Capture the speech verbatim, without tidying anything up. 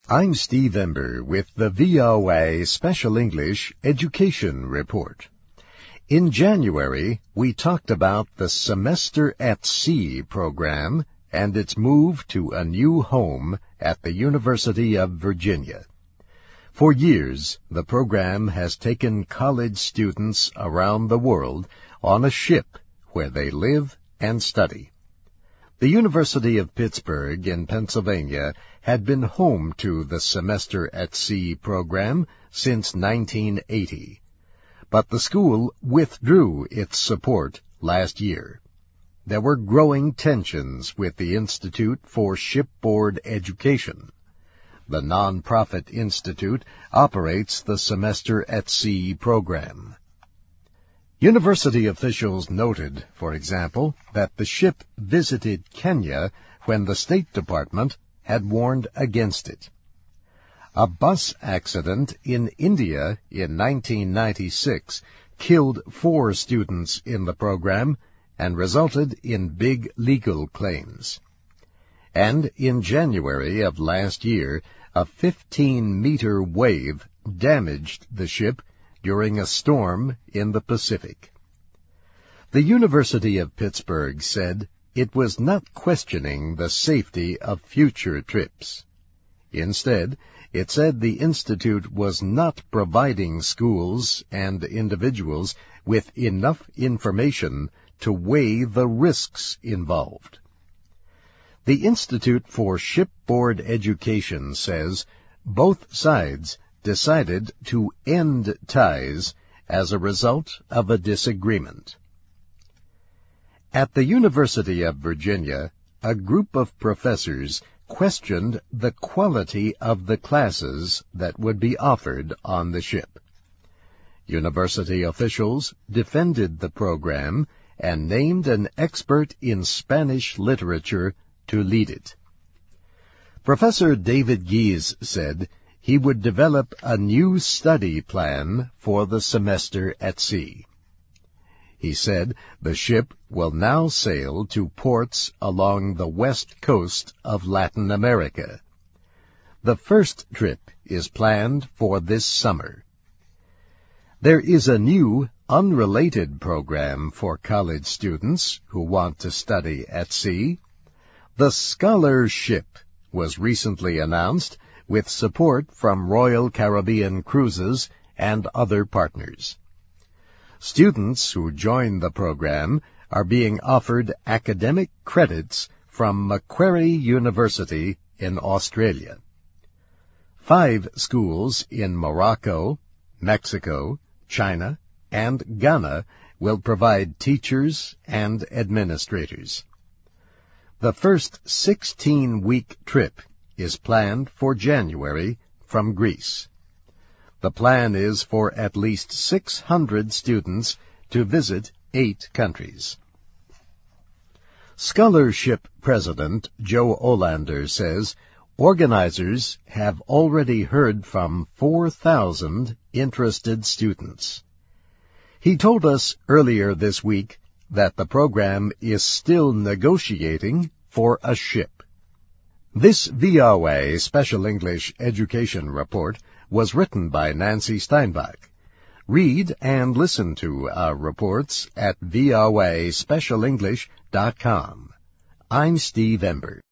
I'm Steve Ember with the V O A Special English Education Report. In January, we talked about the Semester at Sea program and its move to a new home at the University of Virginia. For years, the program has taken college students around the world on a ship where they live and study. The University of Pittsburgh in Pennsylvania had been home to the Semester at Sea program since nineteen eighty, but the school withdrew its support last year. There were growing tensions with the Institute for Shipboard Education. The nonprofit institute operates the Semester at Sea program. University officials noted, for example, that the ship visited Kenya when the State Department had warned against it. A bus accident in India in nineteen ninety-six killed four students in the program and resulted in big legal claims. And in January of last year, a fifteen-meter wave damaged the ship during a storm in the Pacific. The University of Pittsburgh said it was not questioning the safety of future trips. Instead, it said the Institute was not providing schools and individuals with enough information to weigh the risks involved. The Institute for Shipboard Education says both sides decided to end ties as a result of a disagreement. At the University of Virginia, a group of professors questioned the quality of the classes that would be offered on the ship. University officials defended the program and named an expert in Spanish literature to lead it. Professor David Gies said he would develop a new study plan for the Semester at Sea. He said the ship will now sail to ports along the west coast of Latin America. The first trip is planned for this summer. There is a new, unrelated program for college students who want to study at sea. The Scholarship was recently announced with support from Royal Caribbean Cruises and other partners. Students who join the program are being offered academic credits from Macquarie University in Australia. Five schools in Morocco, Mexico, China, and Ghana will provide teachers and administrators. The first sixteen-week trip is planned for January from Greece. The plan is for at least six hundred students to visit eight countries. Scholarship President Joe Olander says organizers have already heard from four thousand interested students. He told us earlier this week that the program is still negotiating for a ship. This V O A Special English Education Report was written by Nancy Steinbach. Read and listen to our reports at voa special english dot com. I'm Steve Ember.